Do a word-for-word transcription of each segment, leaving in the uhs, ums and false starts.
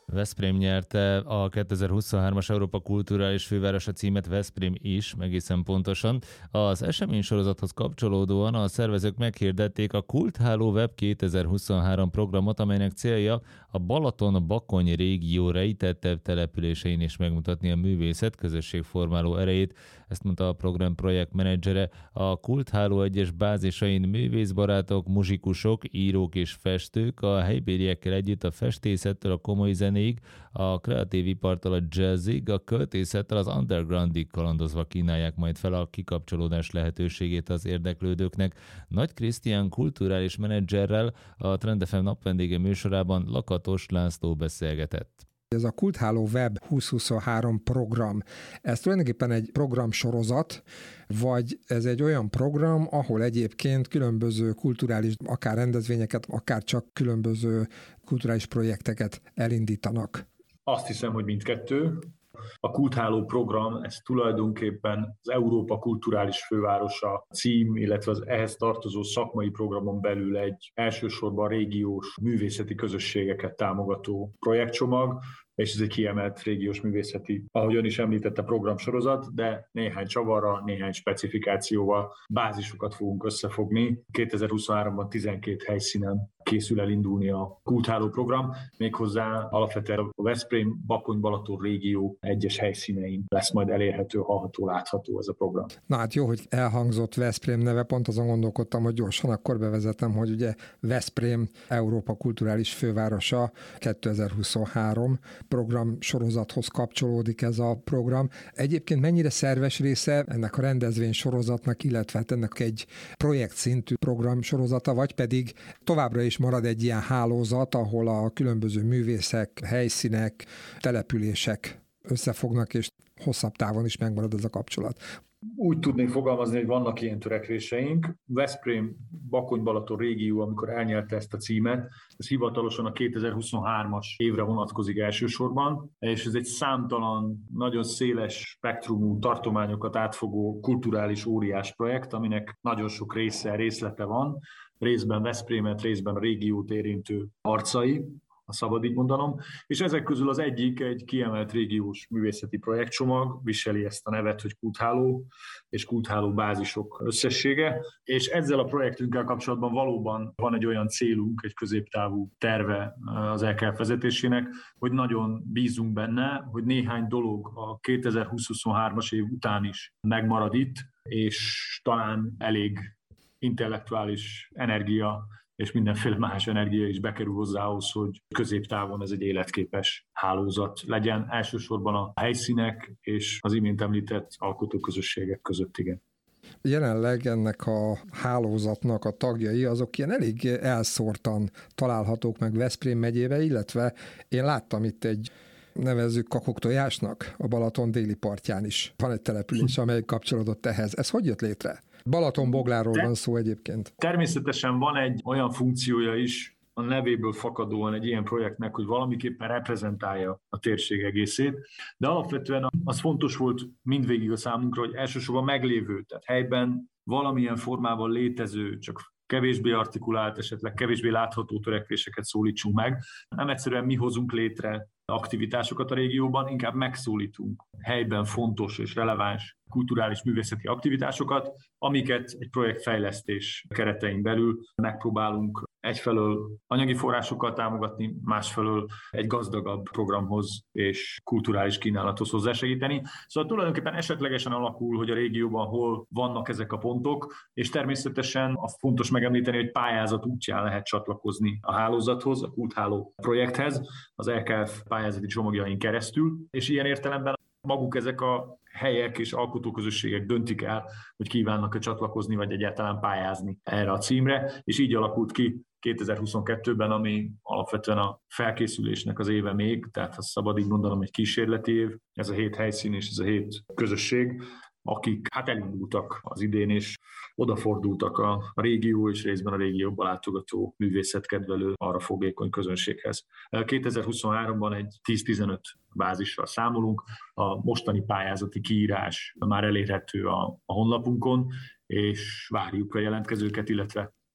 Veszprém nyerte a kétezer-huszonhármas Európa Kulturális Fővárosa címet, Veszprém is, egészen pontosan. Az eseménysorozathoz kapcsolódóan a szervezők meghirdették a Kultháló Web kétezer-huszonhárom programot, amelynek célja a Balaton-Bakony régió rejtettebb településein is megmutatni a művészet közösségformáló erejét. Ezt mondta a program projektmenedzsere. A Kultháló egyes bázisain művészbarátok, muzsikusok, írók és festők a helybéliekkel együtt a festészettől a komoly zenéig, a kreatív ipartól a jazzig, a költészettel az undergroundig kalandozva kínálják majd fel a kikapcsolódás lehetőségét az érdeklődőknek. Nagy Krisztián kulturális menedzserrel a Trend ef em napvendége műsorában Lakatos László beszélgetett. Ez a Kultháló Web húsz-huszonhárom program, ez tulajdonképpen egy programsorozat, vagy ez egy olyan program, ahol egyébként különböző kulturális, akár rendezvényeket, akár csak különböző kulturális projekteket elindítanak? Azt hiszem, hogy mindkettő. A Kultháló program, ez tulajdonképpen az Európa Kulturális Fővárosa cím, illetve az ehhez tartozó szakmai programon belül egy elsősorban régiós művészeti közösségeket támogató projektcsomag, és ez egy kiemelt régiós művészeti, ahogy ön is említette, programsorozat, de néhány csavarra, néhány specifikációval bázisokat fogunk összefogni. kétezer-huszonháromban tizenkét helyszínen készül elindulni a Kultháló program, méghozzá alapvetően a Veszprém-Bakony-Balaton régió egyes helyszínein lesz majd elérhető, hallható, látható ez a program. Na hát jó, hogy elhangzott Veszprém neve, pont azon gondolkodtam, hogy gyorsan akkor bevezetem, hogy ugye Veszprém Európa Kulturális Fővárosa kétezer-huszonhárom program sorozathoz kapcsolódik ez a program. Egyébként mennyire szerves része ennek a rendezvény sorozatnak, illetve ennek egy projektszintű program sorozata, vagy pedig továbbra is marad egy ilyen hálózat, ahol a különböző művészek, helyszínek, települések összefognak, és hosszabb távon is megmarad ez a kapcsolat. Úgy tudnék fogalmazni, hogy vannak ilyen törekvéseink. Veszprém-Bakony-Balaton régió, amikor elnyerte ezt a címet, ez hivatalosan a kétezer-huszonhármas évre vonatkozik elsősorban, és ez egy számtalan, nagyon széles spektrumú tartományokat átfogó kulturális óriás projekt, aminek nagyon sok része, részlete van, részben Veszprémet, részben a régiót érintő arcai, ha szabad így mondanom, és ezek közül az egyik egy kiemelt régiós művészeti projektcsomag, viseli ezt a nevet, hogy Kultháló, és Kultháló bázisok összessége, és ezzel a projektünkkel kapcsolatban valóban van egy olyan célunk, egy középtávú terve az é ká ef vezetésének, hogy nagyon bízunk benne, hogy néhány dolog a kétezer-húsz-huszonhármas év után is megmarad itt, és talán elég intellektuális energia és mindenféle más energia is bekerül hozzá ahhoz, hogy középtávon ez egy életképes hálózat legyen, elsősorban a helyszínek és az imént említett alkotóközösségek között, igen. Jelenleg ennek a hálózatnak a tagjai azok ilyen elég elszórtan találhatók meg Veszprém megyébe, illetve én láttam itt egy nevezzük Kakuktojásnak a Balaton déli partján is. Van egy település, amely kapcsolódott ehhez. Ez hogy jött létre? Balatonbogláról van szó egyébként. Természetesen van egy olyan funkciója is a nevéből fakadóan egy ilyen projektnek, hogy valamiképpen reprezentálja a térség egészét, de alapvetően az fontos volt mindvégig a számunkra, hogy elsősorban meglévő, tehát helyben valamilyen formában létező, csak kevésbé artikulált, esetleg kevésbé látható törekvéseket szólítsunk meg. Nem egyszerűen mi hozunk létre aktivitásokat a régióban, inkább megszólítunk helyben fontos és releváns kulturális művészeti aktivitásokat, amiket egy projektfejlesztés keretein belül megpróbálunk egyfelől anyagi forrásokkal támogatni, másfelől egy gazdagabb programhoz és kulturális kínálathoz hozzásegíteni. Szóval tulajdonképpen esetlegesen alakul, hogy a régióban hol vannak ezek a pontok, és természetesen a fontos megemlíteni, hogy pályázat útján lehet csatlakozni a hálózathoz, a Kultháló projekthez, az é ká ef pályázati csomagjain keresztül, és ilyen értelemben maguk ezek a helyek és alkotóközösségek döntik el, hogy kívánnak-e csatlakozni, vagy egyáltalán pályázni erre a címre, és így alakult ki kétezer-huszonkettőben, ami alapvetően a felkészülésnek az éve még, tehát ha szabad így mondanom, egy kísérleti év, ez a hét helyszín és ez a hét közösség, akik hát elindultak az idén, és odafordultak a, a régió és részben a régióban látogató művészetkedvelő arra fogékony közönséghez. kétezer-huszonháromban egy tíz-tizenöt bázissal számolunk, a mostani pályázati kiírás már elérhető a, a honlapunkon, és várjuk a jelentkezőket, illetve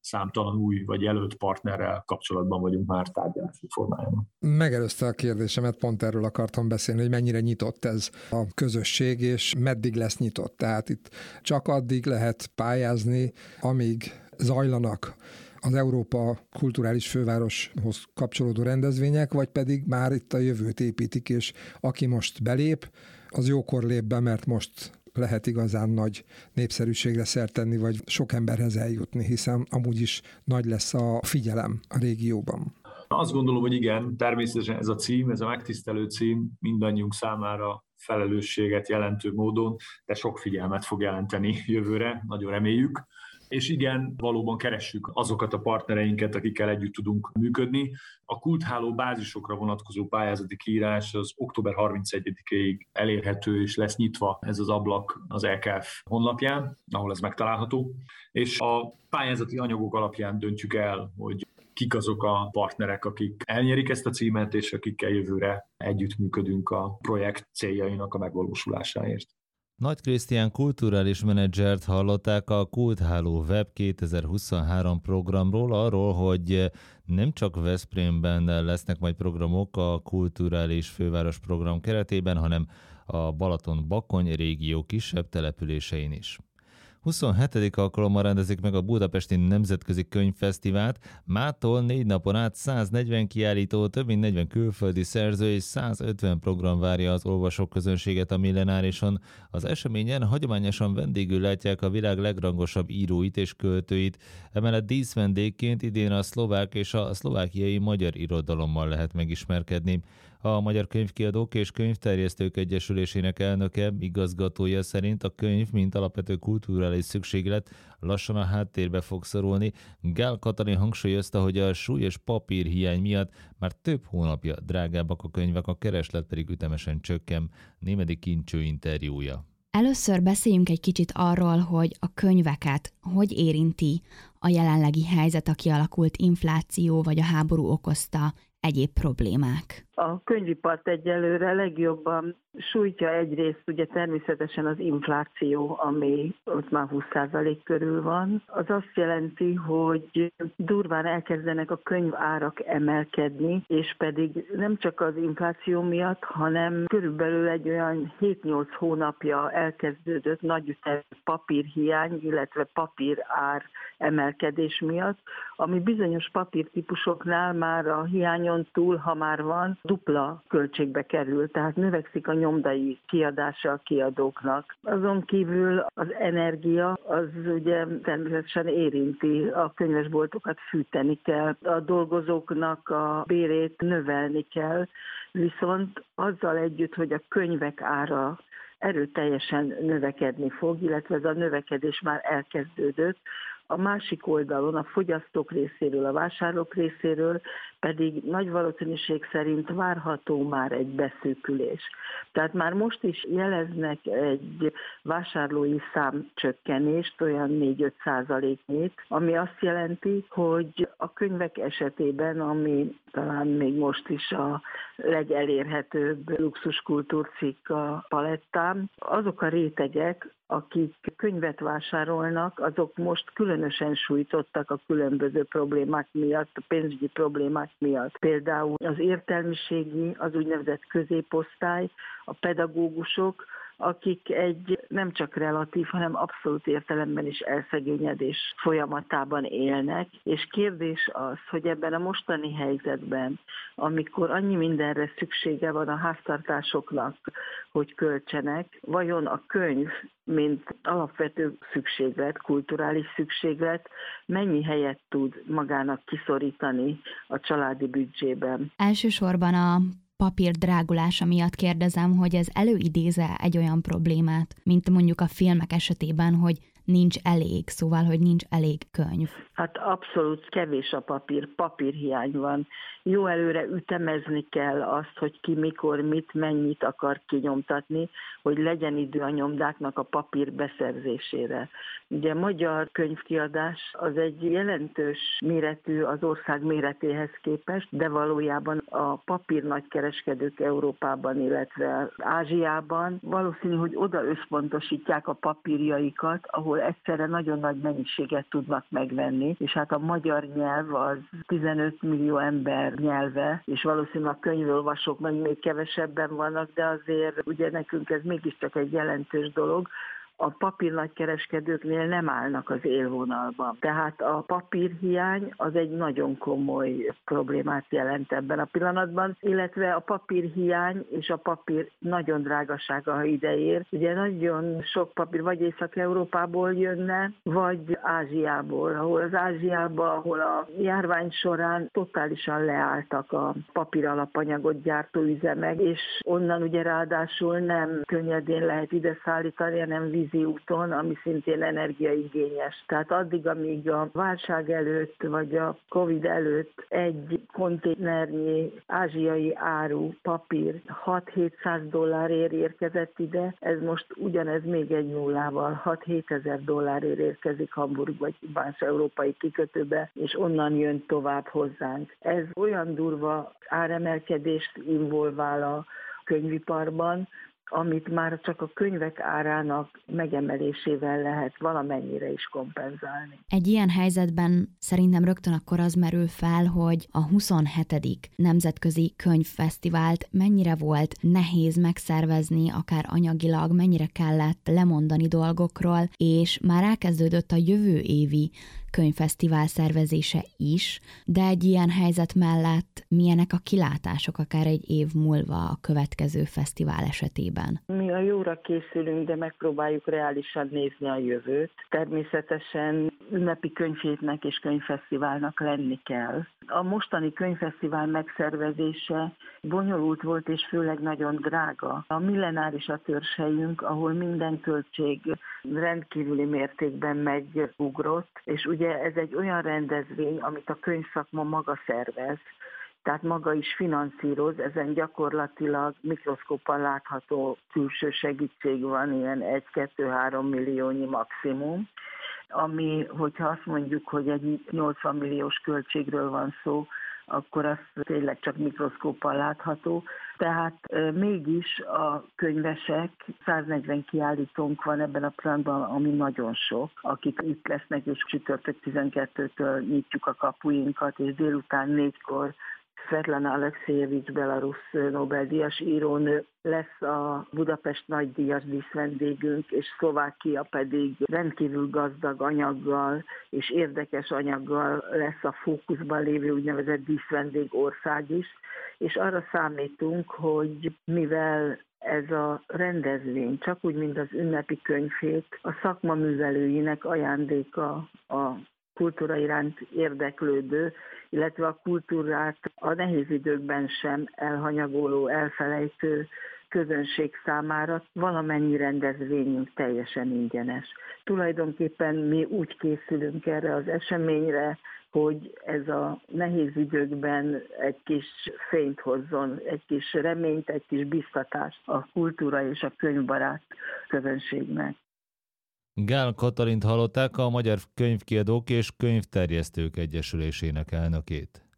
számtalan új vagy jelölt partnerrel kapcsolatban vagyunk már tárgyalási formájában. Megelőzte a kérdésemet, pont erről akartam beszélni, hogy mennyire nyitott ez a közösség, és meddig lesz nyitott. Tehát itt csak addig lehet pályázni, amíg zajlanak az Európa kulturális fővároshoz kapcsolódó rendezvények, vagy pedig már itt a jövőt építik, és aki most belép, az jókor lép be, mert most lehet igazán nagy népszerűségre szert tenni, vagy sok emberhez eljutni, hiszen amúgy is nagy lesz a figyelem a régióban. Azt gondolom, hogy igen, természetesen ez a cím, ez a megtisztelő cím mindannyiunk számára felelősséget jelentő módon, de sok figyelmet fog jelenteni jövőre, nagyon reméljük. És igen, valóban keressük azokat a partnereinket, akikkel együtt tudunk működni. A kultháló bázisokra vonatkozó pályázati kiírás az október harmincegyedikéig elérhető, és lesz nyitva ez az ablak az é ká ef honlapján, ahol ez megtalálható. És a pályázati anyagok alapján döntjük el, hogy kik azok a partnerek, akik elnyerik ezt a címet, és akikkel jövőre együttműködünk a projekt céljainak a megvalósulásáért. Nagy Krisztián kulturális menedzsert hallották a Kultháló Web kétezer-huszonhárom programról, arról, hogy nem csak Veszprémben lesznek majd programok a kulturális főváros program keretében, hanem a Balaton-Bakony régió kisebb településein is. huszonhetedik alkalommal rendezik meg a Budapesti Nemzetközi Könyvfesztivált, mától négy napon át száznegyven kiállító, több mint negyven külföldi szerző és százötven program várja az olvasóközönséget a millenárison. Az eseményen hagyományosan vendégül látják a világ legrangosabb íróit és költőit, emellett díszvendégként idén a szlovák és a szlovákiai magyar irodalommal lehet megismerkedni. A Magyar Könyvkiadók és Könyvterjesztők Egyesülésének elnöke, igazgatója szerint a könyv, mint alapvető kulturális szükséglet, lassan a háttérbe fog szorulni. Gál Katalin hangsúlyozta, hogy a súlyos papírhiány miatt már több hónapja drágábbak a könyvek, a kereslet pedig ütemesen csökken. Némedi Kincső interjúja. Először beszéljünk egy kicsit arról, hogy a könyveket hogy érinti a jelenlegi helyzet, a kialakult infláció vagy a háború okozta egyéb problémák. A könyvipart egyelőre legjobban sújtja egyrészt ugye természetesen az infláció, ami ott már húsz százalék körül van. Az azt jelenti, hogy durván elkezdenek a könyvárak emelkedni, és pedig nem csak az infláció miatt, hanem körülbelül egy olyan hét-nyolc hónapja elkezdődött nagyütemű papírhiány, illetve papírár emelkedés miatt, ami bizonyos papírtípusoknál már a hiányon túl, ha már van, dupla költségbe kerül, tehát növekszik a nyomdai kiadása a kiadóknak. Azon kívül az energia, az ugye természetesen érinti a könyvesboltokat, fűteni kell, a dolgozóknak a bérét növelni kell, viszont azzal együtt, hogy a könyvek ára erőteljesen növekedni fog, illetve ez a növekedés már elkezdődött, a másik oldalon a fogyasztók részéről, a vásárlók részéről pedig nagy valószínűség szerint várható már egy beszűkülés. Tehát már most is jeleznek egy vásárlói számcsökkenést, olyan négy-öt százaléknyit, ami azt jelenti, hogy a könyvek esetében, ami talán még most is a legelérhetőbb luxuskultúrcikk a palettán, azok a rétegek, akik könyvet vásárolnak, azok most különösen sújtottak a különböző problémák miatt, a pénzügyi problémák miatt. Például az értelmiségi, az úgynevezett középosztály, a pedagógusok, akik egy nem csak relatív, hanem abszolút értelemben is elszegényedés folyamatában élnek, és kérdés az, hogy ebben a mostani helyzetben, amikor annyi mindenre szüksége van a háztartásoknak, hogy költsenek, vajon a könyv, mint alapvető szükséglet, kulturális szükséglet, mennyi helyet tud magának kiszorítani a családi büdzsében? Elsősorban a papír drágulása miatt kérdezem, hogy ez előidéze egy olyan problémát, mint mondjuk a filmek esetében, hogy nincs elég, szóval, hogy nincs elég könyv. Hát abszolút kevés a papír, papírhiány van. Jó előre ütemezni kell azt, hogy ki mikor, mit, mennyit akar kinyomtatni, hogy legyen idő a nyomdáknak a papír beszerzésére. Ugye a magyar könyvkiadás az egy jelentős méretű az ország méretéhez képest, de valójában a papír nagykereskedők Európában, illetve Ázsiában valószínű, hogy oda összpontosítják a papírjaikat, ahol ahol egyszerre nagyon nagy mennyiséget tudnak megvenni, és hát a magyar nyelv az tizenöt millió ember nyelve, és valószínűleg a könyvolvasók meg még kevesebben vannak, de azért ugye nekünk ez mégiscsak egy jelentős dolog. A papírnagykereskedőknél nem állnak az élvonalban. Tehát a papírhiány az egy nagyon komoly problémát jelent ebben a pillanatban, illetve a papírhiány és a papír nagyon drágasága, ha ideér. Ugye nagyon sok papír vagy Észak-Európából jönne, vagy Ázsiából, ahol az Ázsiában, ahol a járvány során totálisan leálltak a papír alapanyagot gyártó üzemek, és onnan ugye ráadásul nem könnyedén lehet ide szállítani, hanem vízi úton, ami szintén energiaigényes. Tehát addig, amíg a válság előtt, vagy a Covid előtt egy konténernyi ázsiai áru, papír hat-hétszáz dollárért érkezett ide, ez most ugyanez még egy nullával, hat-hét ezer dollárért érkezik Hamburg vagy más európai kikötőbe, és onnan jön tovább hozzánk. Ez olyan durva áremelkedést involvál a könyviparban, amit már csak a könyvek árának megemelésével lehet valamennyire is kompenzálni. Egy ilyen helyzetben szerintem rögtön akkor az merül fel, hogy a huszonhetedik Nemzetközi Könyvfesztivált mennyire volt nehéz megszervezni, akár anyagilag, mennyire kellett lemondani dolgokról, és már elkezdődött a jövő évi könyvfesztivál szervezése is, de egy ilyen helyzet mellett milyenek a kilátások akár egy év múlva a következő fesztivál esetében? Mi a jóra készülünk, de megpróbáljuk reálisan nézni a jövőt. Természetesen ünnepi könyvhétnek és könyvfesztiválnak lenni kell. A mostani könyvfesztivál megszervezése bonyolult volt, és főleg nagyon drága. A millenáris a törzshelyünk, ahol minden költség rendkívüli mértékben megugrott, és ugye ez egy olyan rendezvény, amit a könyvszakma maga szervez, tehát maga is finanszíroz, ezen gyakorlatilag mikroszkóppal látható külső segítség van, ilyen egy-kettő-három milliónyi maximum, ami, hogyha azt mondjuk, hogy egy nyolcvan milliós költségről van szó, akkor az tényleg csak mikroszkóppal látható. Tehát e, mégis a könyvesek, száznegyven kiállítónk van ebben a pillanatban, ami nagyon sok, akik itt lesznek, és csütörtök tizenkettőtől nyitjuk a kapuinkat, és délután négykor Svetlana Alexejevics, belarusz Nobel-díjas írónő lesz a Budapest nagydíjas díszvendégünk, és Szlovákia pedig rendkívül gazdag anyaggal és érdekes anyaggal lesz a fókuszban lévő úgynevezett díszvendég ország is, és arra számítunk, hogy mivel ez a rendezvény, csak úgy, mint az ünnepi könyvhét, a szakma művelőinek ajándéka a kultúra iránt érdeklődő, illetve a kultúrát a nehéz időkben sem elhanyagoló, elfelejtő közönség számára valamennyi rendezvényünk teljesen ingyenes. Tulajdonképpen mi úgy készülünk erre az eseményre, hogy ez a nehéz időkben egy kis fényt hozzon, egy kis reményt, egy kis biztatást a kultúra és a könyvbarát közönségnek. Gál Katalint hallották, a Magyar Könyvkiadók és Könyvterjesztők Egyesülésének elnökét.